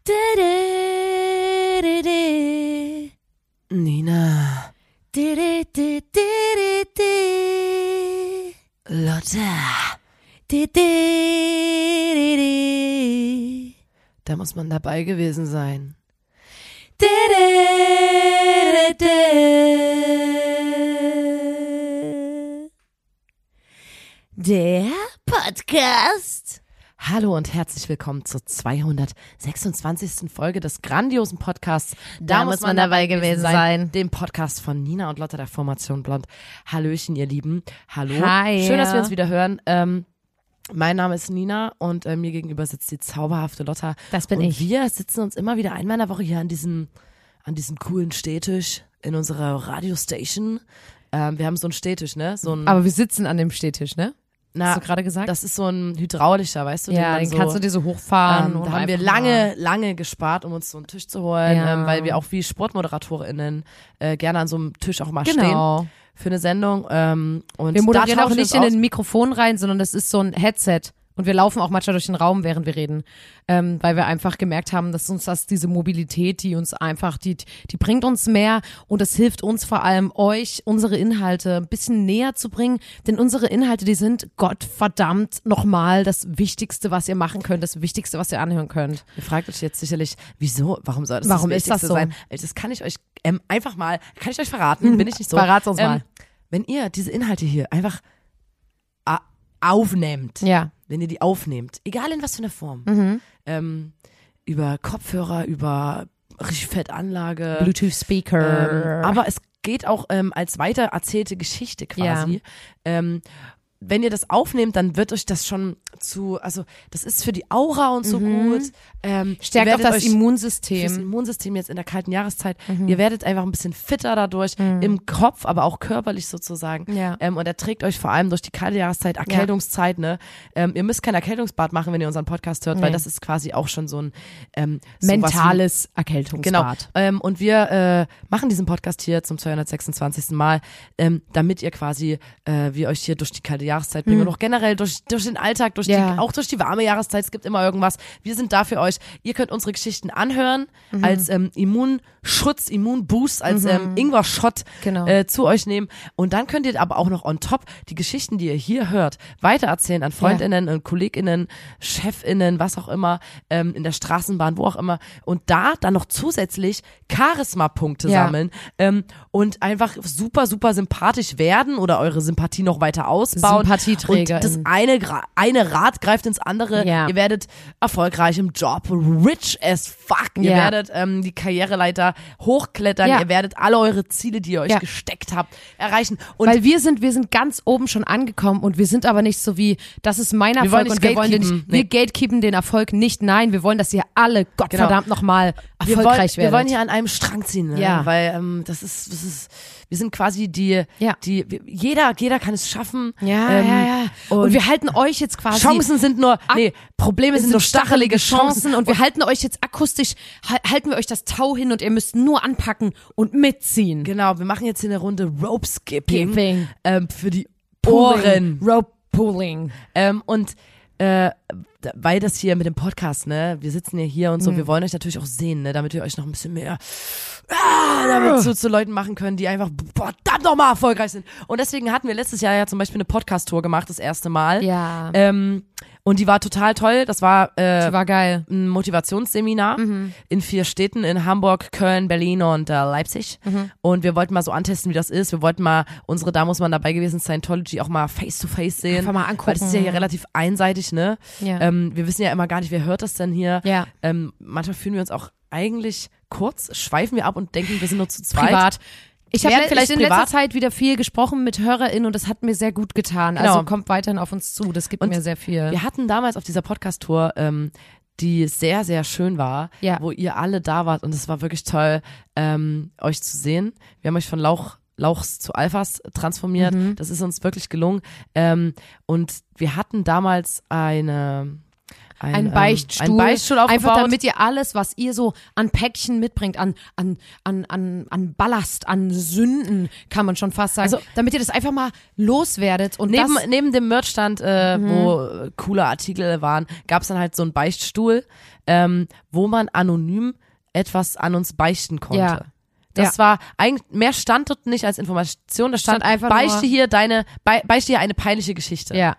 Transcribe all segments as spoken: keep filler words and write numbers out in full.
Nina. Lotta. Da muss man dabei gewesen sein. Der Podcast. Hallo und herzlich willkommen zur zweihundertsechsundzwanzigsten Folge des grandiosen Podcasts. Da, da muss man, man dabei gewesen sein. sein. Dem Podcast von Nina und Lotta der Formation Blond. Hallöchen, ihr Lieben. Hallo. Hi. Schön, dass wir uns wieder hören. Ähm, mein Name ist Nina und äh, mir gegenüber sitzt die zauberhafte Lotta. Das bin und ich. Und wir sitzen uns immer wieder einmal in der Woche hier an diesem, an diesem coolen Stehtisch in unserer Radiostation. Ähm, wir haben so einen Stehtisch, ne? So ein, Aber wir sitzen an dem Stehtisch, ne? Na, Hast du gerade gesagt? Das ist so ein hydraulischer, weißt du? Ja, den, den so, kannst du dir so hochfahren. Ähm, und da haben wir einfach lange, mal. lange gespart, um uns so einen Tisch zu holen, Ja. ähm, weil wir auch wie SportmoderatorInnen äh, gerne an so einem Tisch auch mal Genau. stehen für eine Sendung. Ähm, und Wir moderieren da auch tauschen wir nicht uns in aus. ein Mikrofon rein, sondern das ist so ein Headset. Und wir laufen auch manchmal durch den Raum, während wir reden, ähm, weil wir einfach gemerkt haben, dass uns das, diese Mobilität, die uns einfach, die, die bringt uns mehr und es hilft uns vor allem, euch unsere Inhalte ein bisschen näher zu bringen, denn unsere Inhalte, die sind Gottverdammt nochmal das Wichtigste, was ihr machen könnt, das Wichtigste, was ihr anhören könnt. Ihr fragt euch jetzt sicherlich, wieso, warum soll das Warum das ist das Wichtigste so? sein? Das kann ich euch ähm, einfach mal, kann ich euch verraten, bin ich nicht so. Verrat's uns ähm, mal. Wenn ihr diese Inhalte hier einfach a- aufnehmt, Ja. wenn ihr die aufnehmt, egal in was für einer Form, Mhm. ähm, über Kopfhörer, über richtig Fettanlage, Bluetooth Speaker. ähm, aber es geht auch ähm, als weiter erzählte Geschichte quasi. Ja. Ähm, wenn ihr das aufnehmt, dann wird euch das schon zu, also das ist für die Aura und so Mhm. gut. Ähm, Stärkt ihr auch werdet das euch Immunsystem. fürs Immunsystem jetzt in der kalten Jahreszeit. Mhm. Ihr werdet einfach ein bisschen fitter dadurch, Mhm. im Kopf, aber auch körperlich sozusagen. Ja. Ähm, und er trägt euch vor allem durch die kalte Jahreszeit, Erkältungszeit, ne? Ähm, ihr müsst kein Erkältungsbad machen, wenn ihr unseren Podcast hört, weil Nee. das ist quasi auch schon so ein ähm, sowas wie- Mentales Genau. Erkältungsbad. Ähm, und wir äh, machen diesen Podcast hier zum zweihundertsechsundzwanzigsten Mal, ähm, damit ihr quasi, äh, wir euch hier durch die kalte Jahreszeit bringen Mhm. und auch generell durch, durch den Alltag, durch Ja. die, auch durch die warme Jahreszeit. Es gibt immer irgendwas. Wir sind da für euch. Ihr könnt unsere Geschichten anhören Mhm. als ähm, Immunschutz, Immunboost, als ähm, Ingwer-Shot Genau. äh, zu euch nehmen. Und dann könnt ihr aber auch noch on top die Geschichten, die ihr hier hört, weitererzählen an Freundinnen und KollegInnen, ChefInnen, was auch immer, ähm, in der Straßenbahn, wo auch immer. Und da dann noch zusätzlich Charisma-Punkte Ja. sammeln ähm, und einfach super, super sympathisch werden oder eure Sympathie noch weiter ausbauen. Sympathieträgerin. Und das eine, gra- eine Rad greift ins andere. Ja. Ihr werdet erfolgreich im Job, rich as fuck. Ihr Ja. werdet ähm, die Karriereleiter hochklettern. Ja. Ihr werdet alle eure Ziele, die ihr euch Ja. gesteckt habt, erreichen. Und Weil wir sind, wir sind ganz oben schon angekommen und wir sind aber nicht so wie, das ist mein Erfolg wollen nicht und wir wollen den gatekeepen. nicht, wir gatekeepen den Erfolg nicht. Nein, wir wollen, dass ihr alle Gottverdammt nochmal wir wollen, erfolgreich wir werdet. wollen hier an einem Strang ziehen, ne? Ja. Weil ähm, das ist, das ist, wir sind quasi die, Ja. die, wir, jeder, jeder kann es schaffen. ja, ähm, ja, ja. Und, Und, wir halten euch jetzt quasi Chancen sind nur, nee, Probleme es sind nur stachelige Chancen. und wir halten euch jetzt akustisch, hal- halten wir euch das Tau hin und ihr müsst nur anpacken und mitziehen. Genau, wir machen jetzt hier eine Runde Rope Skipping Skipping. ähm, für die Pulling. Ohren. Rope Pulling. Ähm, und äh, da- weil das hier mit dem Podcast, ne, wir sitzen ja hier und so, wir wollen euch natürlich auch sehen, ne, damit wir euch noch ein bisschen mehr ah, damit zu, zu Leuten machen können, die einfach verdammt nochmal erfolgreich sind. Und deswegen hatten wir letztes Jahr ja zum Beispiel eine Podcast-Tour gemacht, das erste Mal. Ja. Ähm, und die war total toll. Das war, äh, Die war geil. ein Motivationsseminar in vier Städten, in Hamburg, Köln, Berlin und äh, Leipzig. Und wir wollten mal so antesten, wie das ist. Wir wollten mal unsere, da muss man dabei gewesen, Scientology auch mal face-to-face sehen. Einfach mal angucken. Weil das ist ja hier relativ einseitig, ne? Ja. Ähm, wir wissen ja immer gar nicht, wer hört das denn hier. Ja. Ähm, manchmal fühlen wir uns auch eigentlich kurz, schweifen wir ab und denken, wir sind nur zu zweit. Privat. Ich habe Werden vielleicht vielleicht in letzter privat. Zeit wieder viel gesprochen mit HörerInnen und das hat mir sehr gut getan. Genau. Also kommt weiterhin auf uns zu, das gibt Und mir sehr viel. Wir hatten damals auf dieser Podcast-Tour, ähm, die sehr, sehr schön war, Ja. wo ihr alle da wart und es war wirklich toll, ähm, euch zu sehen. Wir haben euch von Lauch Lauchs zu Alphas transformiert. Mhm. Das ist uns wirklich gelungen. Ähm, und wir hatten damals eine ein, ein Beichtstuhl. Ähm, ein Beichtstuhl aufgebaut. Einfach damit ihr alles, was ihr so an Päckchen mitbringt, an, an, an, an, an Ballast, an Sünden, kann man schon fast sagen, Also, damit ihr das einfach mal loswerdet. Und neben, das, neben dem Merchstand, äh, mhm. wo äh, coole Artikel waren, gab es dann halt so einen Beichtstuhl, ähm, wo man anonym etwas an uns beichten konnte. Ja. Das ja. war eigentlich, mehr stand dort nicht als Information, da stand, stand einfach beichte nur, hier deine, be, beichte hier eine peinliche Geschichte. Ja.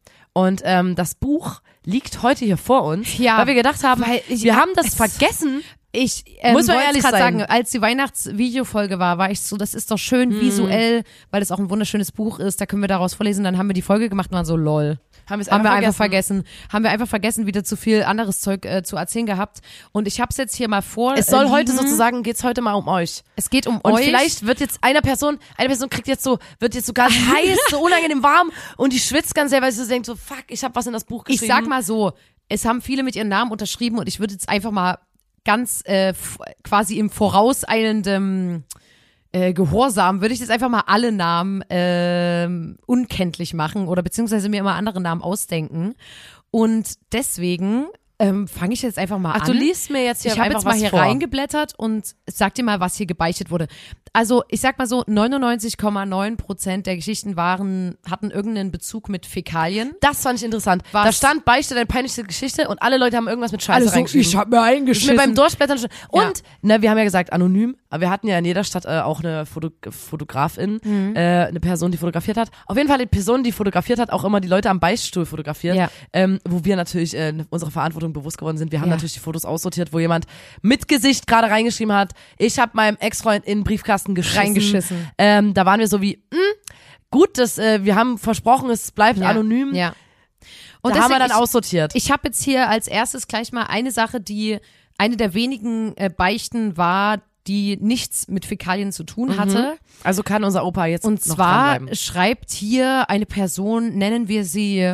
Und ähm, das Buch liegt heute hier vor uns, ja, weil wir gedacht haben, weil ich, wir haben das vergessen. Ich ähm, Muss man wollte ehrlich gerade sein. sagen, als die Weihnachtsvideofolge war, war ich so, das ist doch schön Mhm. visuell, weil es auch ein wunderschönes Buch ist, da können wir daraus vorlesen, dann haben wir die Folge gemacht und waren so lol. Haben, wir es haben einfach wir einfach vergessen. vergessen. Haben wir einfach vergessen, wieder zu viel anderes Zeug äh, zu erzählen gehabt. Und ich habe es jetzt hier mal vor. Es soll äh, heute liegen. sozusagen, geht's heute mal um euch. Es geht um Und euch. vielleicht wird jetzt einer Person, eine Person kriegt jetzt so, wird jetzt so ganz heiß, so unangenehm warm und die schwitzt ganz sehr, weil sie so denkt so, fuck, ich habe was in das Buch geschrieben. Ich sag mal so, es haben viele mit ihren Namen unterschrieben und ich würde jetzt einfach mal ganz äh, f- quasi im vorauseilenden äh, Gehorsam, würde ich jetzt einfach mal alle Namen äh, unkenntlich machen oder beziehungsweise mir immer andere Namen ausdenken. Und deswegen ähm, fange ich jetzt einfach mal Ach, an. du liest mir jetzt hier Ich habe einfach jetzt mal was hier vor. reingeblättert und sag dir mal, was hier gebeichtet wurde. Also ich sag mal so, neunundneunzig Komma neun Prozent der Geschichten waren, hatten irgendeinen Bezug mit Fäkalien. Das fand ich interessant. Was? Da stand, beichte deine peinlichste Geschichte und alle Leute haben irgendwas mit Scheiße Also reingeschrieben. ich habe mir Ist mir eingeschissen. beim Durchblättern schon. Und, Ja. ne, wir haben ja gesagt, anonym, aber wir hatten ja in jeder Stadt äh, auch eine Foto Fotografin, Mhm. äh, eine Person, die fotografiert hat. Auf jeden Fall die Person, die fotografiert hat, auch immer die Leute am Beichtstuhl fotografiert, Ja. ähm, wo wir natürlich äh, unserer Verantwortung bewusst geworden sind. Wir haben Ja. natürlich die Fotos aussortiert, wo jemand mit Gesicht gerade reingeschrieben hat, ich habe meinem Ex-Freund in den Briefkasten geschissen. Reingeschissen. Ähm, da waren wir so wie, mh, gut, das, äh, wir haben versprochen, es bleibt Ja. anonym. Ja. Und Und da haben wir deswegen, dann aussortiert. Ich, ich habe jetzt hier als erstes gleich mal eine Sache, die eine der wenigen äh, Beichten war, die nichts mit Fäkalien zu tun hatte. Also kann unser Opa jetzt Und noch zwar dranbleiben. schreibt hier eine Person, nennen wir sie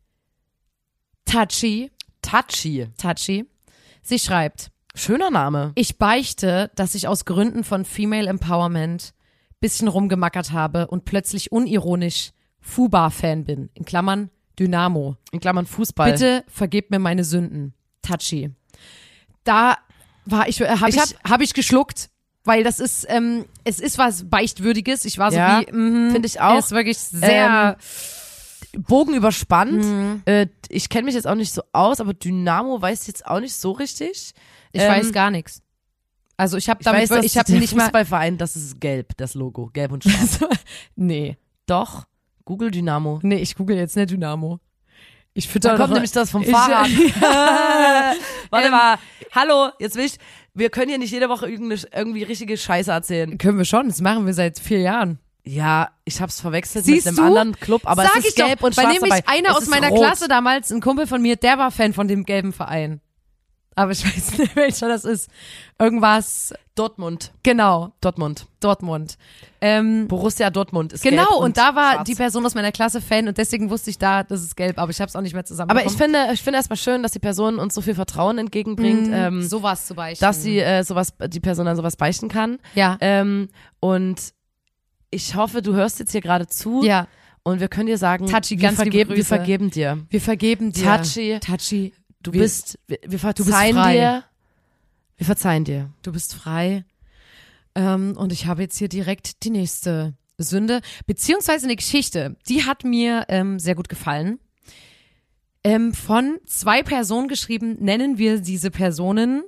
Tachi. Tachi. Tachi. Sie schreibt, Schöner Name. ich beichte, dass ich aus Gründen von Female Empowerment bisschen rumgemackert habe und plötzlich unironisch Fuba-Fan bin. In Klammern Dynamo. In Klammern Fußball. Bitte vergebt mir meine Sünden. Tachi. Da war ich, habe ich, Ich ich, hab ich geschluckt, weil das ist, ähm, es ist was Beichtwürdiges. Ich war so Ja, wie, mhm, finde ich auch. ist wirklich sehr, Bogen überspannt. Mhm. Äh, ich kenne mich jetzt auch nicht so aus, aber Dynamo weiß jetzt auch nicht so richtig. ich ähm, weiß gar nichts. Also ich habe Ich damit, weiß, dass ich habe der nicht mal, Fußballverein, das ist gelb, das Logo, gelb und schwarz. nee, Doch, Google Dynamo. nee, ich google jetzt nicht Dynamo. Ich Da fütter kommt doch, nämlich das vom ich- Fahrrad. Warte Ähm, mal, hallo, jetzt will ich, wir können hier nicht jede Woche irgendeine, irgendwie richtige Scheiße erzählen. Können wir schon, das machen wir seit vier Jahren. Ja, ich hab's verwechselt Siehst mit du? einem anderen Club, aber Sag es ist ich doch, gelb und weil schwarz nämlich dabei. einer Es aus ist meiner rot. Klasse damals, ein Kumpel von mir, der war Fan von dem gelben Verein. Aber ich weiß nicht, welcher das ist. Irgendwas, Dortmund. genau, Dortmund. Dortmund. Ähm, Borussia Dortmund ist gelb genau, und, und da war schwarz. die Person aus meiner Klasse Fan und deswegen wusste ich da, das ist gelb, aber ich habe es auch nicht mehr zusammen. Aber ich finde, ich finde erstmal schön, dass die Person uns so viel Vertrauen entgegenbringt, ähm, sowas zu beichten. dass sie äh, sowas, die Person dann sowas beichten kann. ja, Ähm, und ich hoffe, du hörst jetzt hier gerade zu ja, und wir können dir sagen, Tachi, wir, ganz liebe vergeben, wir Grüße. vergeben dir. wir vergeben dir. Tachi, Tachi, du wir- bist, wir, wir bist verzeihen frei. dir. Wir verzeihen dir. du bist frei. Ähm, und ich habe jetzt hier direkt die nächste Sünde, beziehungsweise eine Geschichte, die hat mir ähm, sehr gut gefallen. Ähm, von zwei Personen geschrieben, nennen wir diese Personen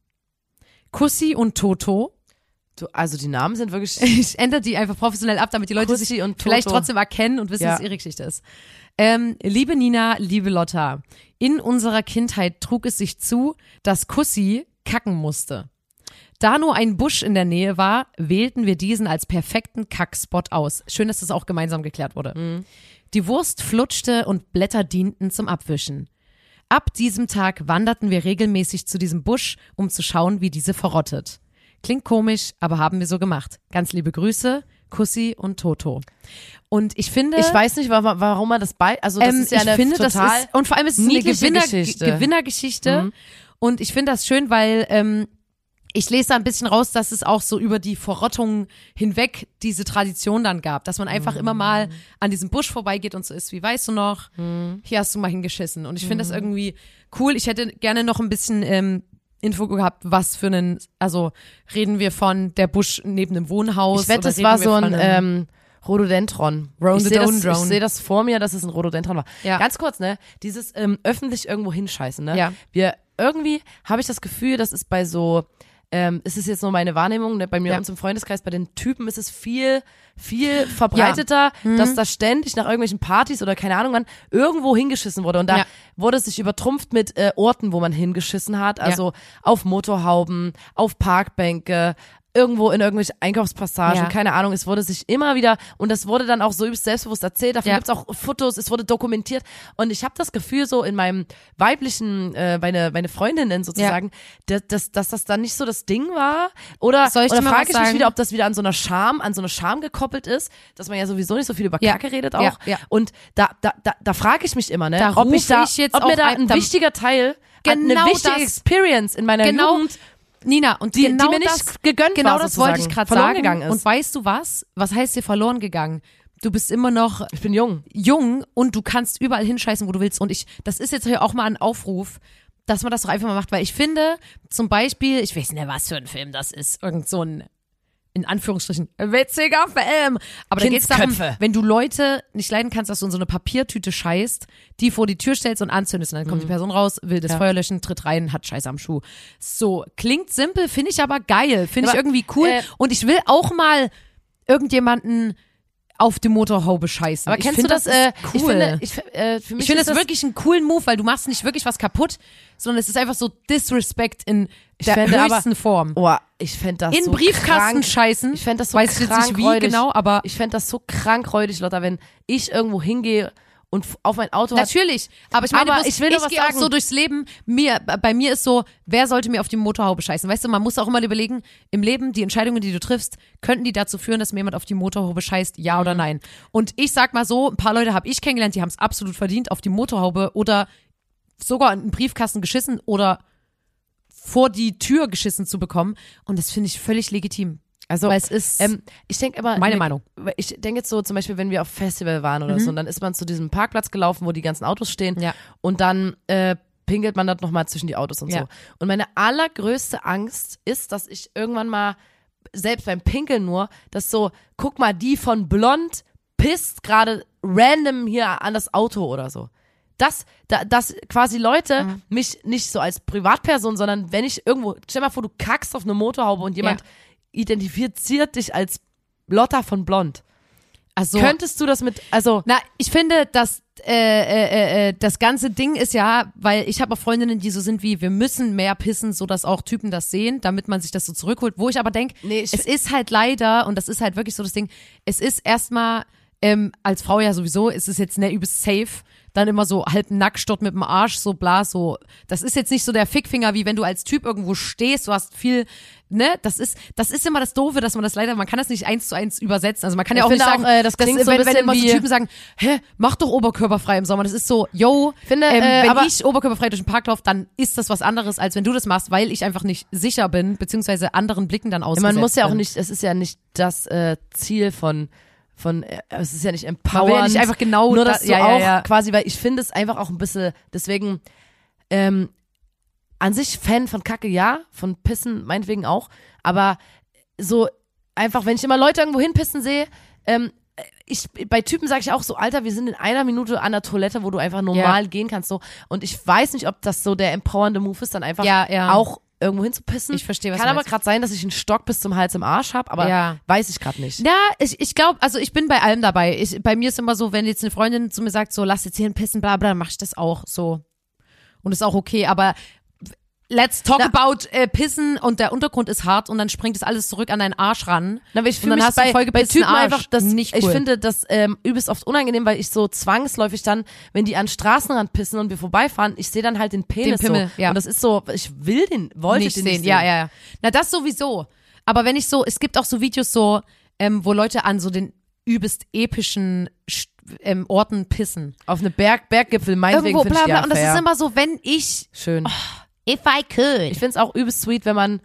Kussi und Toto. Du, also die Namen sind wirklich Ich ändere die einfach professionell ab, damit die Leute Kussi sich und Toto. vielleicht trotzdem erkennen und wissen, Ja. was ihre Geschichte ist. Ähm, liebe Nina, liebe Lotta, in unserer Kindheit trug es sich zu, dass Kussi kacken musste. Da nur ein Busch in der Nähe war, wählten wir diesen als perfekten Kackspot aus. Schön, dass das auch gemeinsam geklärt wurde. Mhm. Die Wurst flutschte und Blätter dienten zum Abwischen. Ab diesem Tag wanderten wir regelmäßig zu diesem Busch, um zu schauen, wie diese verrottet. Klingt komisch, aber haben wir so gemacht. Ganz liebe Grüße, Kussi und Toto. Und ich finde, Ich weiß nicht, warum, warum man das bei, also das ähm, ist ja ich eine finde, das total ist, und vor allem ist es eine niedliche Gewinner, Geschichte. Gewinnergeschichte. Mhm. Und ich finde das schön, weil ähm, ich lese da ein bisschen raus, dass es auch so über die Verrottung hinweg diese Tradition dann gab, dass man einfach mm. immer mal an diesem Busch vorbeigeht und so ist, wie weißt du noch, mm. hier hast du mal hingeschissen. Und ich finde mm. das irgendwie cool. Ich hätte gerne noch ein bisschen ähm, Info gehabt, was für einen, also reden wir von der Busch neben dem Wohnhaus? Ich wette, das war so ein ähm, Rhododendron. Ich sehe das, ich seh das vor mir, dass es ein Rhododendron war. Ja. Ganz kurz, ne, dieses ähm, öffentlich irgendwo hinscheißen, ne? Ja. Wir, irgendwie habe ich das Gefühl, das ist bei so, ähm, es ist jetzt nur meine Wahrnehmung, ne? Bei mir ja. und uns im Freundeskreis, bei den Typen ist es viel, viel verbreiteter, ja. mhm. dass da ständig nach irgendwelchen Partys oder keine Ahnung wann irgendwo hingeschissen wurde. Und da ja. wurde es sich übertrumpft mit äh, Orten, wo man hingeschissen hat. Also ja. auf Motorhauben, auf Parkbänke, irgendwo in irgendwelche Einkaufspassagen, ja. keine Ahnung, es wurde sich immer wieder, und das wurde dann auch so übelst selbstbewusst erzählt, davon ja. gibt's auch Fotos, es wurde dokumentiert, und ich habe das Gefühl so in meinem weiblichen, äh, meine, meine Freundinnen sozusagen, ja. dass, dass, dass das dann nicht so das Ding war, oder, Soll ich oder dir mal frage was ich mich sagen? wieder, ob das wieder an so einer Scham, an so eine Scham gekoppelt ist, dass man ja sowieso nicht so viel über Ja. Kacke redet auch, Ja. Ja. und da, da, da, da frage ich mich immer, ne, Da ob ruf ich da, ich jetzt ob mir auch da ein- ein da- wichtiger Teil, Genau eine wichtige das. Experience in meiner Genau. Jugend, Nina, und die, genau die mir nicht das, gegönnt genau war, das wollte ich sozusagen, gerade verloren sagen. gegangen ist. Und weißt du was? Was heißt dir verloren gegangen? Du bist immer noch Ich bin jung. jung und du kannst überall hinscheißen, wo du willst. Und ich, das ist jetzt hier auch mal ein Aufruf, dass man das doch einfach mal macht, weil ich finde, zum Beispiel, ich weiß nicht, was für ein Film das ist, irgend so ein, in Anführungsstrichen, witziger Film. Aber da geht's darum, Kindsköpfe. wenn du Leute nicht leiden kannst, dass du in so eine Papiertüte scheißt, die vor die Tür stellst und anzündest, und dann kommt die Person raus, will das Ja. Feuer löschen, tritt rein, hat Scheiße am Schuh. So, klingt simpel, finde ich aber geil, finde ich Aber, irgendwie cool. äh, Und ich will auch mal irgendjemanden auf die Motorhaube scheißen. Aber ich kennst find, du das? das äh, ist ich cool. finde, ich, äh, für mich Ich finde ist das wirklich einen coolen Move, weil du machst nicht wirklich was kaputt, sondern es ist einfach so Disrespect in der fände aber- höchsten Form. Oh, ich fände das In so Briefkasten krank. scheißen. Ich fände das so Weiß ich jetzt nicht wie krankräudig. genau, aber Ich fände das so krankräudig, Lotta, wenn ich irgendwo hingehe und f- auf mein Auto hat, natürlich. Aber ich meine, Aber bloß, ich will nur ich was gehe auch sagen. so durchs Leben. Mir, bei mir ist so, wer sollte mir auf die Motorhaube scheißen? Weißt du, man muss auch immer überlegen, im Leben, die Entscheidungen, die du triffst, könnten die dazu führen, dass mir jemand auf die Motorhaube scheißt, ja oder nein? Und ich sag mal so, ein paar Leute habe ich kennengelernt, die haben es absolut verdient, auf die Motorhaube oder sogar in einen Briefkasten geschissen oder vor die Tür geschissen zu bekommen. Und das finde ich völlig legitim. also Weil es ist ähm, ich denke immer, meine ne, Meinung. Ich denke jetzt so, zum Beispiel, wenn wir auf Festival waren oder so, und dann ist man zu diesem Parkplatz gelaufen, wo die ganzen Autos stehen, Ja. und dann äh, pinkelt man dort nochmal zwischen die Autos und Ja. so. Und meine allergrößte Angst ist, dass ich irgendwann mal, selbst beim Pinkeln nur, dass so, guck mal, die von Blond pisst gerade random hier an das Auto oder so. Dass, da, dass quasi Leute Mhm. mich nicht so als Privatperson, sondern wenn ich irgendwo, stell mal vor, du kackst auf eine Motorhaube und jemand Ja. identifiziert dich als Lotta von Blond. Also, Könntest du das mit, also, na, ich finde, dass äh, äh, äh, das ganze Ding ist ja, weil ich habe auch Freundinnen, die so sind wie, wir müssen mehr pissen, so dass auch Typen das sehen, damit man sich das so zurückholt. Wo ich aber denke, Nee, ich- es ist halt leider, und das ist halt wirklich so das Ding, es ist erstmal, ähm, als Frau ja sowieso, es ist jetzt nicht übelst safe, dann immer so halb nackt dort mit dem Arsch, so bla, so. Das ist jetzt nicht so der Fickfinger, wie wenn du als Typ irgendwo stehst, du hast viel, ne, das ist, das ist immer das Doofe, dass man das leider, man kann das nicht eins zu eins übersetzen. Also man kann ja Ich auch nicht finde sagen, auch, äh, das klingt dass, so ein wenn, wenn bisschen immer so wie- Typen sagen, hä, mach doch oberkörperfrei im Sommer. Das ist so, yo, Finde, ähm, äh, wenn aber- ich oberkörperfrei durch den Park laufe, dann ist das was anderes, als wenn du das machst, weil ich einfach nicht sicher bin, beziehungsweise anderen Blicken dann ausgesetzt man muss ja auch bin. nicht, es ist ja nicht das äh, Ziel von, von, äh, es ist ja nicht Man empowernd. will ja nicht einfach genau nur da- dass du ja, ja, auch ja. quasi, weil ich finde es einfach auch ein bisschen, deswegen, ähm, an sich Fan von Kacke, ja, von Pissen meinetwegen auch, aber so einfach, wenn ich immer Leute irgendwo hinpissen sehe, ähm, ich, bei Typen sage ich auch so, Alter, wir sind in einer Minute an der Toilette, wo du einfach normal gehen kannst, so, und ich weiß nicht, ob das so der empowernde Move ist, dann einfach Ja, ja. auch irgendwo hinzupissen. Ich verstehe, was Kann du aber meinst. gerade sein, dass ich einen Stock bis zum Hals im Arsch habe, aber Ja. weiß ich gerade nicht. Ja, ich, ich glaube, also ich bin bei allem dabei. Ich, bei mir ist immer so, wenn jetzt eine Freundin zu mir sagt, so lass jetzt hier ein Pissen, bla bla, dann mach ich das auch so. Und ist auch okay, aber let's talk Na- about äh, Pissen und der Untergrund ist hart und dann springt das alles zurück an deinen Arsch ran. Na, aber ich Und fühle dann mich hast du einen bei, bei vollgepissten Typen Arsch. einfach, das, Nicht ich cool. finde das ähm, übelst oft unangenehm, weil ich so zwangsläufig dann, wenn die an Straßenrand pissen und wir vorbeifahren, ich sehe dann halt den Penis Den Pimmel, so. ja. Und das ist so, ich will den, wollte nicht den sehen. nicht sehen. Ja, ja, ja. Na, das sowieso. Aber wenn ich so, es gibt auch so Videos so, ähm, wo Leute an so den übelst epischen St- ähm, Orten pissen. Auf eine Berg, Berggipfel, meinetwegen Irgendwo, finde bla ich bla. ja Und das fair. ist immer so, wenn ich, Schön. if I could. Ich finde es auch übelst sweet, wenn man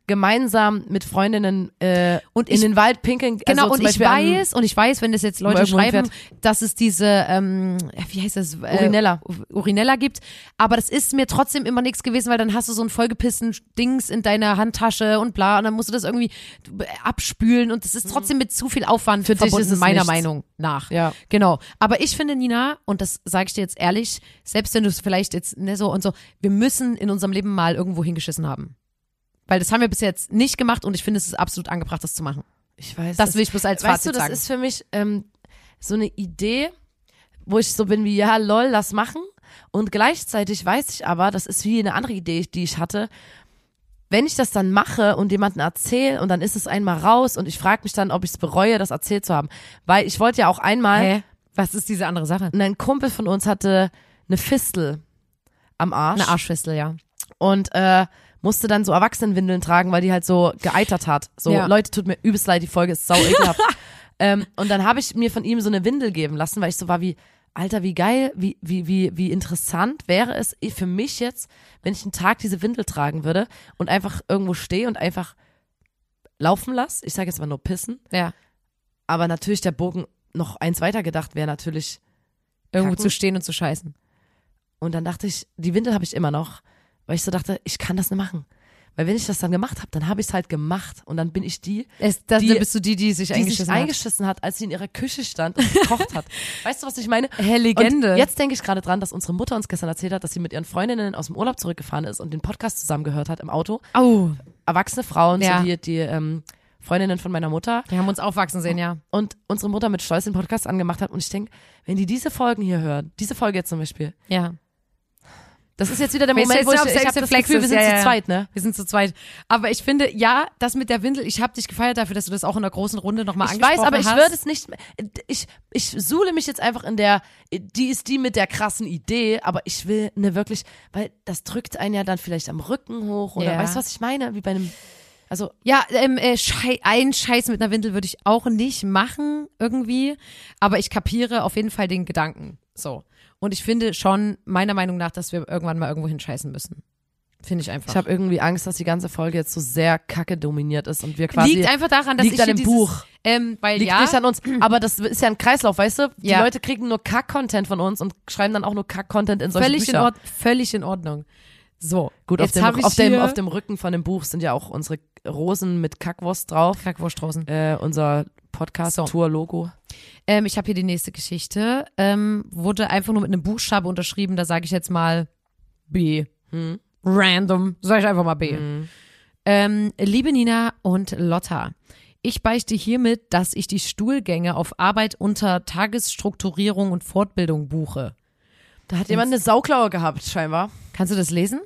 gemeinsam mit Freundinnen äh, Und in ich- den Wald pinkeln. Genau, also und zum ich Beispiel am weiß, und ich weiß, wenn das jetzt Leute irgendwo schreiben, hinfährt. dass es diese, ähm, wie heißt das? Äh, Urinella. Urinella gibt, aber das ist mir trotzdem immer nichts gewesen, weil dann hast du so ein vollgepissen Dings in deiner Handtasche und bla, und dann musst du das irgendwie abspülen und das ist trotzdem mit zu viel Aufwand Für dich verbunden, ist es meiner nichts. Meinung nach. Ja. Genau. Aber ich finde, Nina, und das sage ich dir jetzt ehrlich, selbst wenn du es vielleicht jetzt ne, so und so, wir müssen in unserem Leben mal irgendwo hingeschissen haben. Weil das haben wir bis jetzt nicht gemacht und ich finde, es ist absolut angebracht, das zu machen. Ich weiß. Das will ich bloß als Weißt Fazit du, das sagen. ist für mich ähm, so eine Idee, wo ich so bin wie, ja, lol, lass machen. Und gleichzeitig weiß ich aber, das ist wie eine andere Idee, die ich hatte. Wenn ich das dann mache und jemanden erzähle und dann ist es einmal raus und ich frage mich dann, ob ich es bereue, das erzählt zu haben. Weil ich wollte ja auch einmal, Hä? Was ist diese andere Sache? und ein Kumpel von uns hatte eine Fistel am Arsch. Eine Arschfistel, ja. Und äh, musste dann so Erwachsenenwindeln tragen, weil die halt so geeitert hat. So, Ja. Leute, tut mir übelst leid, die Folge ist sau ekelhaft. ähm, und dann habe ich mir von ihm so eine Windel geben lassen, weil ich so war wie, Alter, wie geil, wie, wie, wie, wie interessant wäre es für mich jetzt, wenn ich einen Tag diese Windel tragen würde und einfach irgendwo stehe und einfach laufen lasse. Ich sage jetzt mal nur pissen. Ja. Aber natürlich der Bogen noch eins weiter gedacht wäre natürlich. Irgendwo Kacken. zu stehen und zu scheißen. Und dann dachte ich, die Windel habe ich immer noch, weil ich so dachte, ich kann das nicht machen. Weil wenn ich das dann gemacht habe, dann habe ich es halt gemacht und dann bin ich die, Es, das, Die- dann bist du die, die sich die eingeschissen sich hat. eingeschissen hat, als sie in ihrer Küche stand und gekocht hat. Weißt du, was ich meine? Hä, Legende. Und jetzt denke ich gerade dran, dass unsere Mutter uns gestern erzählt hat, dass sie mit ihren Freundinnen aus dem Urlaub zurückgefahren ist und den Podcast zusammen gehört hat im Auto. Au, Erwachsene Frauen, Ja. so die, die ähm, Freundinnen von meiner Mutter. die haben uns aufwachsen sehen, ja. Und unsere Mutter mit Stolz den Podcast angemacht hat. Und ich denke, wenn die diese Folgen hier hören, diese Folge jetzt zum Beispiel, Ja. das ist jetzt wieder der Weißt du, Moment, wo ich, jetzt ich auf habe das Selbstreflex Gefühl, wir ist, sind ja, zu ja. zweit, ne? Wir sind zu zweit. Aber ich finde, ja, das mit der Windel, ich habe dich gefeiert dafür, dass du das auch in der großen Runde nochmal Ich angesprochen weiß, aber ich hast. würde es nicht, ich, ich suhle mich jetzt einfach in der, die ist die mit der krassen Idee, aber ich will ne wirklich, weil das drückt einen ja dann vielleicht am Rücken hoch oder Ja. weißt du, was ich meine? Wie bei einem, also Ja, ähm, äh, Schei ein Scheiß mit einer Windel würde ich auch nicht machen irgendwie, aber ich kapiere auf jeden Fall den Gedanken. So. Und ich finde schon, meiner Meinung nach, dass wir irgendwann mal irgendwo hinscheißen müssen. Finde ich einfach. ich habe irgendwie Angst, dass die ganze Folge jetzt so sehr kacke dominiert ist und wir quasi, liegt einfach daran, dass liegt ich an hier dem dieses, Buch. Ähm, weil liegt ja, nicht an uns, aber das ist ja ein Kreislauf, weißt du? Die Ja. Leute kriegen nur Kack-Content von uns und schreiben dann auch nur Kack-Content in solche völlig in, Bücher. Ord völlig in Ordnung. So, Gut, auf jetzt dem, habe ich auf, dem, hier auf dem Rücken von dem Buch sind ja auch unsere Rosen mit Kackwurst drauf. Kackwursthosen. Äh, unser Podcast-Tour-Logo. Ähm, ich habe hier die nächste Geschichte. Ähm, wurde einfach nur mit einem Buchstabe unterschrieben. Da sage ich jetzt mal B. Hm. Random. Sag ich einfach mal B. Hm. Ähm, liebe Nina und Lotta, ich beichte hiermit, dass ich die Stuhlgänge auf Arbeit unter Tagesstrukturierung und Fortbildung buche. Da hat jemand eine Sauklaue gehabt, scheinbar. Kannst du das lesen?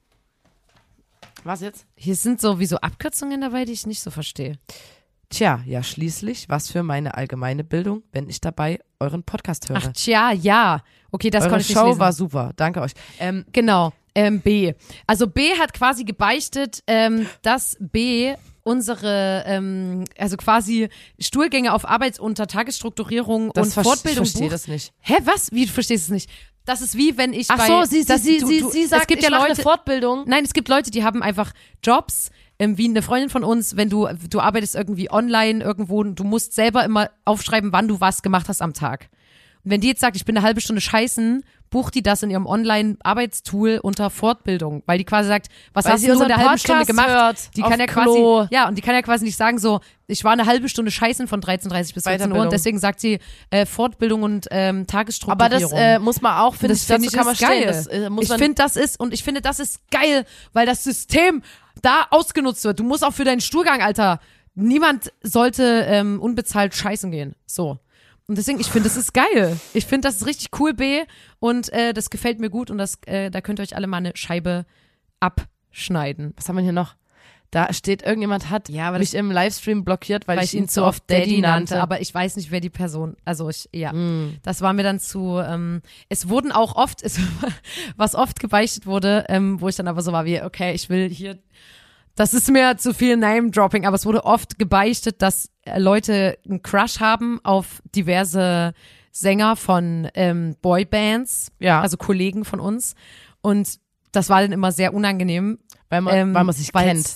Was jetzt? Hier sind sowieso Abkürzungen dabei, die ich nicht so verstehe. Tja, ja schließlich, was für meine allgemeine Bildung, wenn ich dabei euren Podcast höre. Ach tja, ja. Okay, das Eure konnte ich nicht Show lesen. war super, danke euch. Ähm, Genau, ähm, B. Also B hat quasi gebeichtet, ähm, dass B unsere, ähm, also quasi Stuhlgänge auf Arbeits- unter Tagesstrukturierung das und ver- Fortbildung ich verstehe bucht. das nicht. Hä, was? Wie, du verstehst es nicht? Das ist wie, wenn ich Ach bei... so, sie, sie, das, sie, du, sie, du, sie sagt, es gibt ich ja mache Leute, eine Fortbildung. Nein, es gibt Leute, die haben einfach Jobs, ähm, wie eine Freundin von uns, wenn du, du arbeitest irgendwie online irgendwo und du musst selber immer aufschreiben, wann du was gemacht hast am Tag. Und wenn die jetzt sagt, ich bin eine halbe Stunde scheißen, bucht die das in ihrem Online-Arbeitstool unter Fortbildung, weil die quasi sagt, was Weil hast sie du in unseren der halben Stunde Podcast gemacht? hört, die auf kann ja Klo. quasi, ja, und die kann ja quasi nicht sagen so, ich war eine halbe Stunde scheißen von dreizehn Uhr dreißig bis vierzehn Uhr Weiterbildung. und deswegen sagt sie äh, Fortbildung und ähm, Aber Tagesstrukturierung. das äh, muss man auch, finde Das ich, finde dazu ich kann man ist geil. stehen. Das, äh, muss ich man, finde, das ist, und ich finde, das ist geil, weil das System da ausgenutzt wird. Du musst auch für deinen Stuhlgang, Alter, niemand sollte ähm, unbezahlt scheißen gehen. So. Und deswegen, ich finde, das ist geil. Ich finde, das ist richtig cool, B. Und äh, das gefällt mir gut und das, äh, da könnt ihr euch alle mal eine Scheibe abschneiden. was haben wir hier noch? Da steht, irgendjemand hat Ja, aber mich im Livestream blockiert, weil, Weil ich ihn zu oft Daddy nannte. aber ich weiß nicht, wer die Person, also ich, ja, Mm. das war mir dann zu, ähm, es wurden auch oft, es, was oft gebeichtet wurde, ähm, wo ich dann aber so war wie, okay, ich will hier, das ist mir zu viel Name-Dropping, aber es wurde oft gebeichtet, dass äh, Leute einen Crush haben auf diverse Sänger von ähm, Boybands, Ja. also Kollegen von uns, und das war dann immer sehr unangenehm, weil man, ähm, weil man sich weil's- kennt.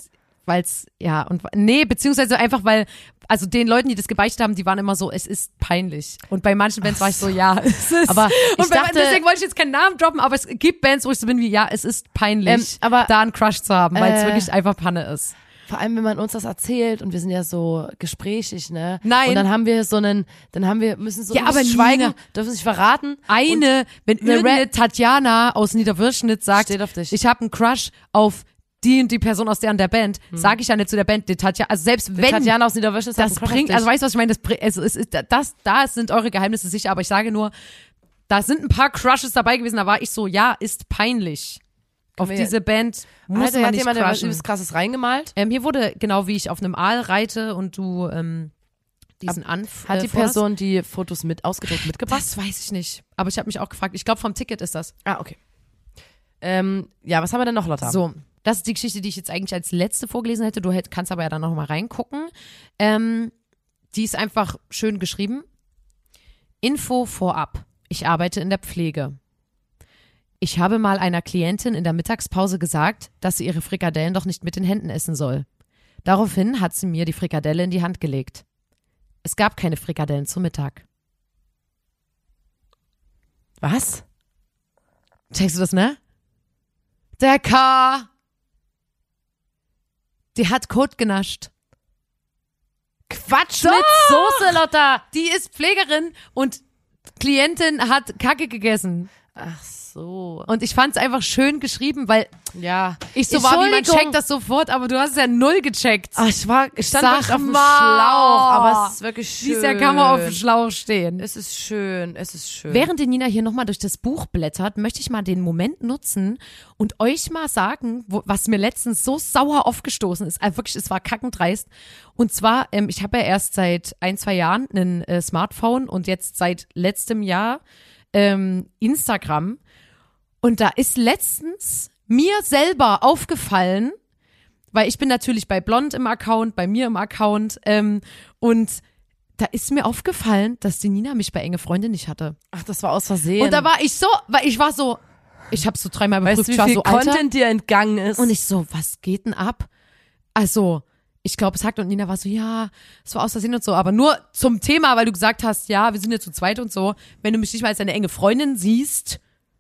weil's, ja, und nee, beziehungsweise einfach, weil, also den Leuten, die das gebeichtet haben, die waren immer so, es ist peinlich. Und bei manchen Bands war ich so, ja, es ist. Aber ich und bei, dachte, deswegen wollte ich jetzt keinen Namen droppen, aber es gibt Bands, wo ich so bin wie, ja, es ist peinlich, Ähm, aber- da einen Crush zu haben, weil es Äh, wirklich einfach Panne ist. vor allem, wenn man uns das erzählt und wir sind ja so gesprächig, ne? Nein. Und dann haben wir so einen, dann haben wir, müssen so Ja, ein aber bisschen schweigen, Nina- dürfen sich verraten. Eine, wenn eine irgendeine Ra- Tatjana aus Niederwürschnitz sagt, Steht auf dich. ich habe einen Crush auf die und die Person aus der und der Band, sage ich ja nicht zu der Band, die Tatjana, also selbst Die wenn Tatjana aus Niederwürschnitz hat das einen Crush auf bringt, dich. also weißt du, was ich meine, das, bring- also es ist, das, da sind eure Geheimnisse sicher, aber ich sage nur, da sind ein paar Crushes dabei gewesen, da war ich so, ja, ist peinlich. Auf wir- diese Band muss Alter, man hat nicht jemand, der was crushen. übelst krasses reingemalt? Ähm, hier wurde, genau wie ich auf einem Aal reite und du ähm, diesen Anf Hat äh, die forderst. Person die Fotos mit ausgedruckt mitgebracht? Das weiß ich nicht, aber ich habe mich auch gefragt, ich glaube vom Ticket ist das. Ah, okay. Ähm, ja, was haben wir denn noch, Lotta? So, das ist die Geschichte, die ich jetzt eigentlich als letzte vorgelesen hätte. Du hätt, kannst aber ja dann noch mal reingucken. Ähm, die ist einfach schön geschrieben. Info vorab. Ich arbeite in der Pflege. Ich habe mal einer Klientin in der Mittagspause gesagt, dass sie ihre Frikadellen doch nicht mit den Händen essen soll. Daraufhin hat sie mir die Frikadelle in die Hand gelegt. Es gab keine Frikadellen zum Mittag. Was? Checkst du das, ne? Der K. Die hat Kot genascht. Quatsch mit Soße, Lotta! Die ist Pflegerin und Klientin hat Kacke gegessen. Ach so. Und ich fand's einfach schön geschrieben, weil Ja. ich so war, wie man Entschuldigung. checkt das sofort, aber du hast es ja null gecheckt. Ach, ich war, ich stand Sag wirklich auf dem mal. Schlauch, aber es ist wirklich schön. Dieses Jahr kann man auf dem Schlauch stehen. Es ist schön, es ist schön. Während die Nina hier nochmal durch das Buch blättert, möchte ich mal den Moment nutzen und euch mal sagen, wo, was mir letztens so sauer aufgestoßen ist. Also wirklich, es war kackendreist. Und zwar, ähm, ich habe ja erst seit ein, zwei Jahren ein äh, Smartphone und jetzt seit letztem Jahr ähm, Instagram. Und da ist letztens mir selber aufgefallen, weil ich bin natürlich bei Blond im Account, bei mir im Account ähm, und da ist mir aufgefallen, dass die Nina mich bei enge Freunde nicht hatte. Ach, das war aus Versehen. Und da war ich so, weil ich war so, ich habe so dreimal weißt beprüft, du, wie ich war viel so, Alter. Content dir entgangen ist? Und ich so, was geht denn ab? Also, ich glaube, es hackt und Nina war so, ja, es war aus Versehen und so, aber nur zum Thema, weil du gesagt hast, ja, wir sind jetzt zu zweit und so, wenn du mich nicht mal als deine enge Freundin siehst.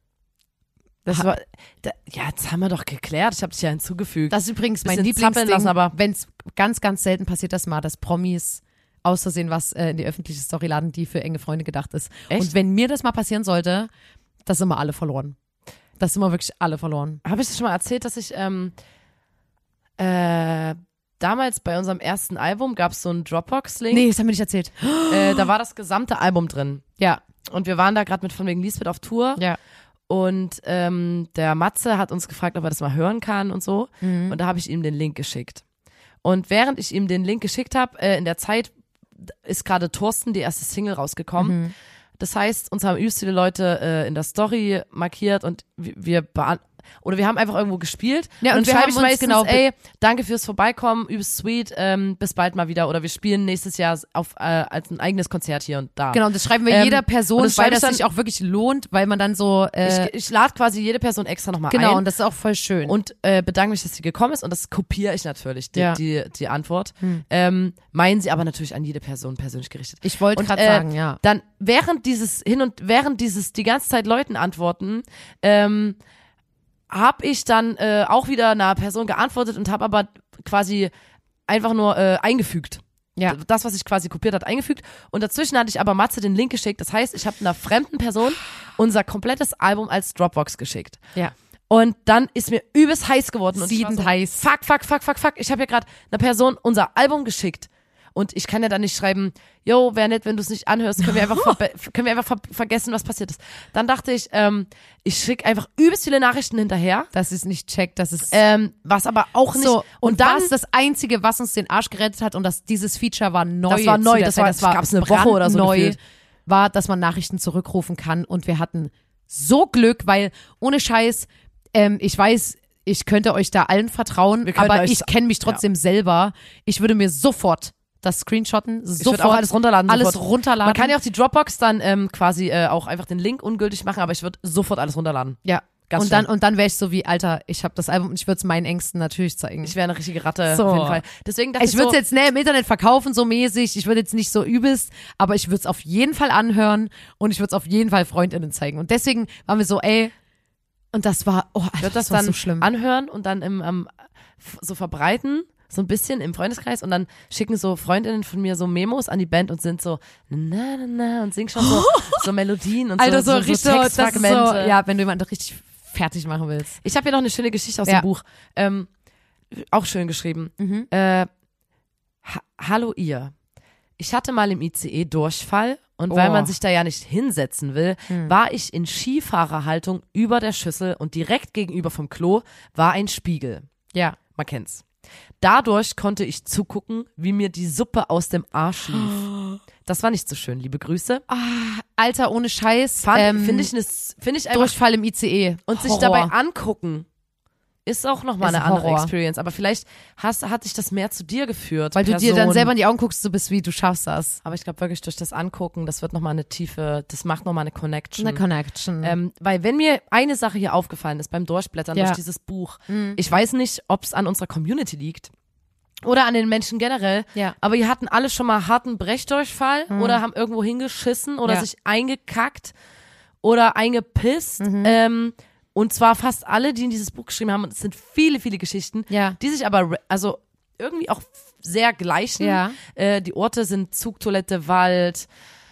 das war, da, ja, jetzt haben wir doch geklärt. Ich habe dich ja hinzugefügt. Das ist übrigens mein Bisschen zappeln Lieblingsding, lassen, aber- wenn es ganz, ganz selten passiert das mal, dass Promis aus Versehen was äh, in die öffentliche Story laden, die für enge Freunde gedacht ist. Echt? Und wenn mir das mal passieren sollte, das sind wir alle verloren. Das sind wir wirklich alle verloren. Habe ich dir schon mal erzählt, dass ich ähm, äh, damals bei unserem ersten Album gab es so einen Dropbox-Link. Nee, das haben wir nicht erzählt. Äh, da war das gesamte Album drin. Ja, Und wir waren da gerade mit von wegen Lisbeth auf Tour. ja. Und ähm, der Matze hat uns gefragt, ob er das mal hören kann und so. Und da habe ich ihm den Link geschickt. Und während ich ihm den Link geschickt habe, äh, in der Zeit ist gerade Thorsten, die erste Single, rausgekommen. Mhm. Das heißt, uns haben übelst viele Leute äh, in der Story markiert und wir, wir beant- oder wir haben einfach irgendwo gespielt. Ja, und und wir schreibe haben ich uns meistens, genau- ey, danke fürs Vorbeikommen, übelst sweet, ähm, bis bald mal wieder. Oder wir spielen nächstes Jahr auf äh, als ein eigenes Konzert hier und da. Genau, und das schreiben wir Ähm, jeder und Person, das weil schreibe ich das dann- sich auch wirklich lohnt, weil man dann so, äh, Ich, ich lade quasi jede Person extra nochmal genau, ein. und das ist auch voll schön. Und äh, bedanke mich, dass sie gekommen ist und das kopiere ich natürlich, die, Ja. die, die Antwort. Ähm, meinen sie aber natürlich an jede Person persönlich gerichtet. ich wollte Und, gerade äh, sagen, ja. Dann während dieses hin und während dieses die ganze Zeit Leuten antworten, ähm, habe ich dann äh, auch wieder einer Person geantwortet und habe aber quasi einfach nur äh, eingefügt. Ja. Das, was ich quasi kopiert hat, eingefügt. Und dazwischen hatte ich aber Matze den Link geschickt. Das heißt, ich habe einer fremden Person unser komplettes Album als Dropbox geschickt. Ja. Und dann ist mir übelst heiß geworden. Und ich war Siedend so, heiß. Fuck, fuck, fuck, fuck, fuck. Ich habe ja gerade einer Person unser Album geschickt. Und ich kann ja dann nicht schreiben, yo, wäre nett, wenn du es nicht anhörst, können wir einfach, verbe- können wir einfach ver vergessen, was passiert ist. Dann dachte ich, ähm, ich schicke einfach übelst viele Nachrichten hinterher, dass es nicht checkt, dass es ähm, was aber auch nicht. so, und, und dann, was das Einzige, was uns den Arsch gerettet hat und dass dieses Feature war neu. Das war zu neu, der das Zeit, war- das war gab's eine Woche oder so brandneu, gefühlt. war, dass man Nachrichten zurückrufen kann und wir hatten so Glück, weil ohne Scheiß, ähm, ich weiß, ich könnte euch da allen vertrauen, Wir können aber euch- ich kenne mich trotzdem selber. Ich würde mir sofort das Screenshotten, ich sofort würde auch alles runterladen. alles sofort. runterladen. Man kann ja auch die Dropbox dann ähm, quasi äh, auch einfach den Link ungültig machen, aber ich würde sofort alles runterladen. ja. Ganz und dann schlimm. und dann wäre ich so wie, Alter, ich habe das Album und ich würde es meinen Ängsten natürlich zeigen. Ich wäre eine richtige Ratte, So. auf jeden Fall. Deswegen dachte ich, ich würde es so, jetzt ne, im Internet verkaufen, so mäßig. Ich würde jetzt nicht so übelst, aber ich würde es auf jeden Fall anhören und ich würde es auf jeden Fall FreundInnen zeigen. Und deswegen waren wir so, ey, und das war, oh, Alter, ich würde das, das war dann so schlimm. anhören und dann im, ähm, f- so verbreiten, so ein bisschen im Freundeskreis und dann schicken so Freundinnen von mir so Memos an die Band und sind so na na na und singen schon so, so Melodien und Alter, so, so, so, so richtig, das ist Textfragmente. so, ja, wenn du jemanden richtig fertig machen willst. Ich habe hier noch eine schöne Geschichte aus Ja. dem Buch. Ähm, auch schön geschrieben. Mhm. Äh, ha Hallo ihr. Ich hatte mal im I C E Durchfall und weil Oh. man sich da ja nicht hinsetzen will, Hm. war ich in Skifahrerhaltung über der Schüssel und direkt gegenüber vom Klo war ein Spiegel. Ja. Man kennt's. Dadurch konnte ich zugucken, wie mir die Suppe aus dem Arsch lief. Das war nicht so schön. Liebe Grüße. Alter, ohne Scheiß. Fand- ähm, Finde ich, ne- finde ich einfach. Durchfall im I C E. Und sich Horror. dabei angucken, ist auch nochmal Ist eine andere Horror. Experience. Aber vielleicht hast, hat sich das mehr zu dir geführt. Weil du Person. dir dann selber in die Augen guckst, du bist wie, du schaffst das. Aber ich glaube wirklich durch das Angucken, das wird nochmal eine tiefe, das macht nochmal eine Connection. Eine Connection. Ähm, weil wenn mir eine Sache hier aufgefallen ist beim Durchblättern Ja. durch dieses Buch, ich weiß nicht, ob es an unserer Community liegt oder an den Menschen generell, Ja. aber die hatten alle schon mal harten Brechdurchfall oder haben irgendwo hingeschissen oder Ja. sich eingekackt oder eingepisst. Mhm. Ähm, und zwar fast alle, die in dieses Buch geschrieben haben, und es sind viele, viele Geschichten, Ja. die sich aber re- also irgendwie auch sehr gleichen. Ja. Äh, die Orte sind Zugtoilette, Wald,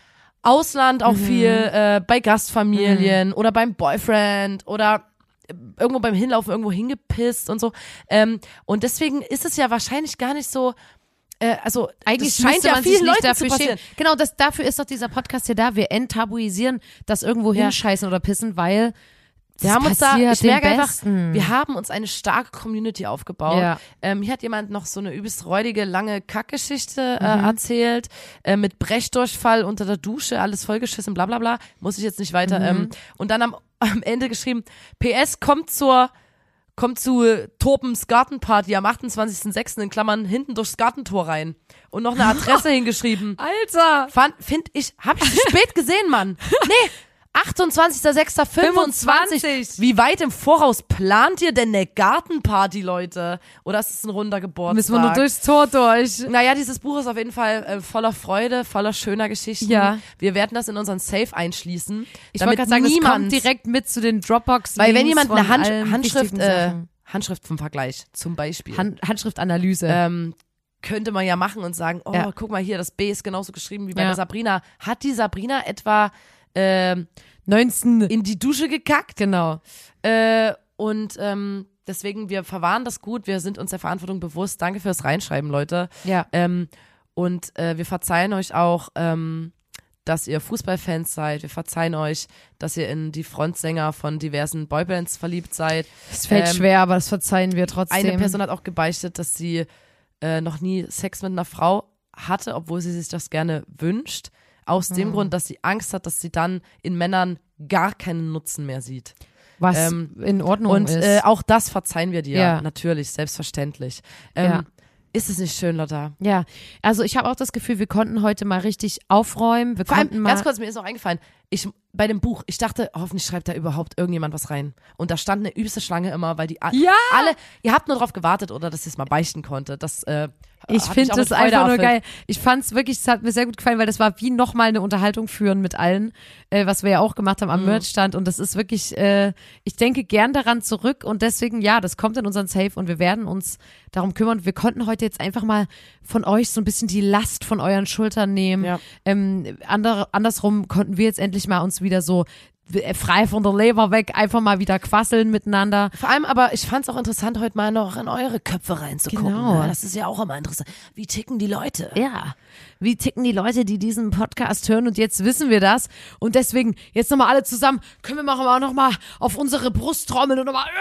Ausland Mhm. auch viel, äh, bei Gastfamilien oder beim Boyfriend oder äh, irgendwo beim Hinlaufen irgendwo hingepisst und so. Ähm, und deswegen ist es ja wahrscheinlich gar nicht so, äh, also Eigentlich das scheint müsste ja man sich vielen nicht Leuten dafür zu passieren. schämen. Genau, das, dafür ist doch dieser Podcast hier da. Wir enttabuisieren das irgendwo Ja. hinscheißen oder pissen, weil Wir das haben uns da, passiert ich den merke einfach, Besten. wir haben uns eine starke Community aufgebaut. Ja. Ähm, hier hat jemand noch so eine übelst räudige, lange Kackgeschichte äh, Mhm. erzählt, äh, mit Brechdurchfall unter der Dusche, alles vollgeschissen, bla bla bla, muss ich jetzt nicht weiter. Mhm. Ähm, und dann am, am Ende geschrieben, P S kommt zur, kommt zu äh, Topens Gartenparty am achtundzwanzigsten sechsten in Klammern hinten durchs Gartentor rein. Und noch eine Adresse hingeschrieben. Alter! Fand, find ich, hab ich zu spät gesehen, Mann. Nee, achtundzwanzigster sechster fünfundzwanzig. fünfundzwanzig. Wie weit im Voraus plant ihr denn eine Gartenparty, Leute? Oder ist es ein runder Geburtstag? Müssen wir nur durchs Tor durch. Naja, dieses Buch ist auf jeden Fall äh, voller Freude, voller schöner Geschichten. Ja. Wir werden das in unseren Safe einschließen. Ich damit wollte gerade sagen, es niemand, kommt direkt mit zu den Dropbox. weil wenn jemand eine Hand, allen Handschrift, wichtigen äh, Sachen. Handschrift vom Vergleich zum Beispiel, Hand, Handschriftanalyse. ähm, könnte man ja machen und sagen, oh, Ja. guck mal hier, das B ist genauso geschrieben wie bei Ja. der Sabrina. Hat die Sabrina etwa ähm, neunzehn. in die Dusche gekackt? Genau. Äh, und ähm, deswegen, wir verwahren das gut, wir sind uns der Verantwortung bewusst. Danke fürs Reinschreiben, Leute. Ja. Ähm, und äh, wir verzeihen euch auch, ähm, dass ihr Fußballfans seid. Wir verzeihen euch, dass ihr in die Frontsänger von diversen Boybands verliebt seid. Es fällt Ähm, schwer, aber das verzeihen wir trotzdem. Eine Person hat auch gebeichtet, dass sie äh, noch nie Sex mit einer Frau hatte, obwohl sie sich das gerne wünscht. Aus dem Grund, dass sie Angst hat, dass sie dann in Männern gar keinen Nutzen mehr sieht. was ähm, in Ordnung Und ist. äh, auch das verzeihen wir dir, Ja. natürlich, selbstverständlich. Ähm, Ja. Ist es nicht schön, Lotta? Ja, also ich habe auch das Gefühl, wir konnten heute mal richtig aufräumen. Wir Vor allem, konnten mal. ganz kurz, mir ist noch eingefallen, ich, bei dem Buch, ich dachte, hoffentlich schreibt da überhaupt irgendjemand was rein. Und da stand eine übelste Schlange immer, weil die a- Ja! alle, ihr habt nur drauf gewartet, oder dass ihr es mal beichten konnte. Das, äh, Ich hat mich finde auch das mit Freude einfach nur erfüllt. geil. Ich fand es wirklich, es hat mir sehr gut gefallen, weil das war wie nochmal eine Unterhaltung führen mit allen, äh, was wir ja auch gemacht haben am Mhm. Merchstand. Und das ist wirklich, äh, ich denke gern daran zurück und deswegen, ja, das kommt in unseren Safe und wir werden uns darum kümmern. Wir konnten heute jetzt einfach mal von euch so ein bisschen die Last von euren Schultern nehmen. Ja. Ähm, ander, andersrum konnten wir jetzt endlich mal uns wieder so äh, frei von der Leber weg einfach mal wieder quasseln miteinander. Vor allem aber, ich fand es auch interessant, heute mal noch in eure Köpfe reinzugucken. Genau. Ne? Das ist ja auch immer interessant. Wie ticken die Leute? Ja, wie ticken die Leute, die diesen Podcast hören und jetzt wissen wir das und deswegen jetzt nochmal alle zusammen, können wir machen auch nochmal auf unsere Brust trommeln und nochmal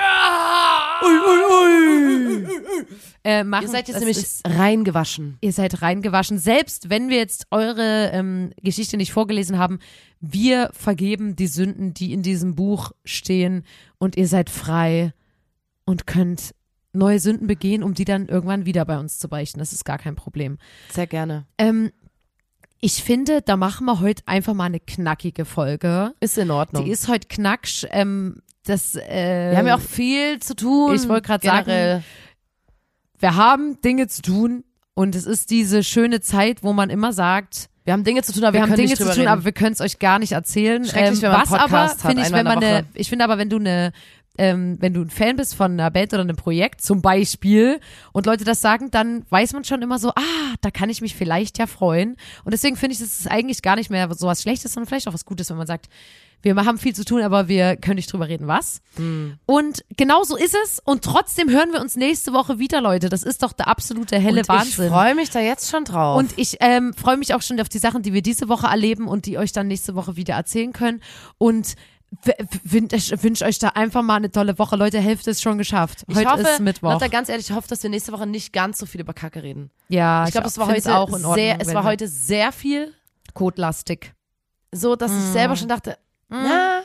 äh, machen. Ihr seid jetzt Das nämlich ist, reingewaschen. ihr seid reingewaschen, selbst wenn wir jetzt eure ähm, Geschichte nicht vorgelesen haben, wir vergeben die Sünden, die in diesem Buch stehen und ihr seid frei und könnt neue Sünden begehen, um die dann irgendwann wieder bei uns zu beichten. Das ist gar kein Problem. Sehr gerne. Ähm, ich finde, da machen wir heute einfach mal eine knackige Folge. Ist in Ordnung. Die ist heute knacksch. Ähm, das, äh, Wir haben ja auch viel zu tun. Ich wollte gerade sagen, wir haben Dinge zu tun und es ist diese schöne Zeit, wo man immer sagt, wir haben Dinge zu tun, aber wir, wir haben können Dinge nicht zu drüber tun, reden. aber wir können es euch gar nicht erzählen. Schrecklich, ähm, wenn man was einen aber Podcast hat, finde ich, einmal wenn in man der eine, Woche. ich finde aber, wenn du eine ähm, wenn du ein Fan bist von einer Band oder einem Projekt zum Beispiel und Leute das sagen, dann weiß man schon immer so, ah, da kann ich mich vielleicht ja freuen. Und deswegen finde ich, das ist eigentlich gar nicht mehr so was Schlechtes, sondern vielleicht auch was Gutes, wenn man sagt, wir haben viel zu tun, aber wir können nicht drüber reden, was. Mhm. Und genau so ist es. Und trotzdem hören wir uns nächste Woche wieder, Leute. Das ist doch der absolute helle und Wahnsinn. Ich freue mich da jetzt schon drauf. Und ich ähm, freue mich auch schon auf die Sachen, die wir diese Woche erleben und die euch dann nächste Woche wieder erzählen können. Und wünsche wünsch euch da einfach mal eine tolle Woche. Leute, Hälfte ist schon geschafft. Ich Heute hoffe, ist Mittwoch. Lotta, ganz ehrlich, ich hoffe, dass wir nächste Woche nicht ganz so viel über Kacke reden. Ja, ich glaube, es war find's heute auch in Ordnung, sehr, es wenn war wir- heute sehr viel, kotlastig. so dass ich selber schon dachte, na,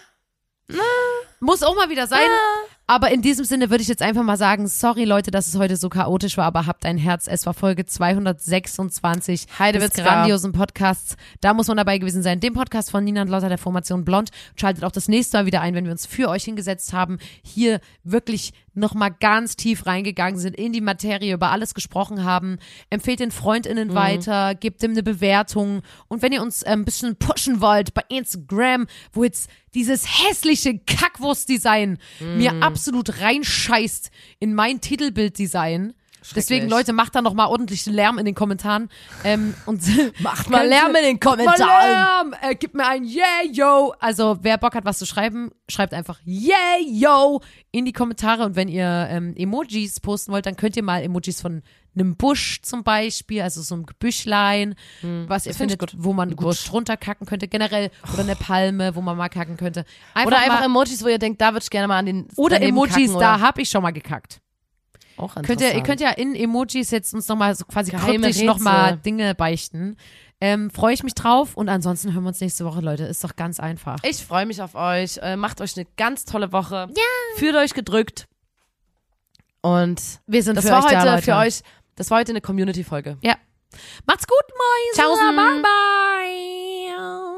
Muss auch mal wieder sein. Aber in diesem Sinne würde ich jetzt einfach mal sagen, sorry Leute, dass es heute so chaotisch war, aber habt ein Herz. Es war Folge zweihundertsechsundzwanzig des Heidewitzka. grandiosen Podcasts. Da muss man dabei gewesen sein. Dem Podcast von Nina und Lotta der Formation Blond. Schaltet auch das nächste Mal wieder ein, wenn wir uns für euch hingesetzt haben, hier wirklich nochmal ganz tief reingegangen sind, in die Materie, über alles gesprochen haben. Empfehlt den FreundInnen weiter, gebt ihm eine Bewertung. Und wenn ihr uns äh, ein bisschen pushen wollt bei Instagram, wo jetzt dieses hässliche Kackwurstdesign mir absolut reinscheißt in mein Titelbilddesign. Deswegen, Leute, macht da nochmal ordentlichen Lärm in den Kommentaren. Ähm, und macht mal Lärm in den Macht mal Kommentaren. Lärm! Äh, gib mir ein Yeah, yo! Also, wer Bock hat, was zu schreiben, schreibt einfach Yeah, yo! in die Kommentare. Und wenn ihr ähm, Emojis posten wollt, dann könnt ihr mal Emojis von einem Busch zum Beispiel, also so ein Gebüschlein, was ihr das find ich findet, gut. wo man Ein gut Busch. drunter kacken könnte. Generell, oder eine Palme, wo man mal kacken könnte. Oder einfach mal, Emojis, wo ihr denkt, da würde ich gerne mal an den oder daneben Emojis, kacken, da oder? habe ich schon mal gekackt. Auch Könnt ihr, ihr interessant. könnt ja in Emojis jetzt uns nochmal so quasi Geheime kryptisch Rätsel. nochmal Dinge beichten. Ähm, freue ich mich drauf und ansonsten hören wir uns nächste Woche, Leute. Ist doch ganz einfach. Ich freue mich auf euch. Äh, macht euch eine ganz tolle Woche. Ja. Fühlt euch gedrückt. Und Wir sind das für war euch heute da, Leute. für euch, das war heute eine Community-Folge. Ja. Macht's gut, Mäuse. Tschaußen. Bye, bye.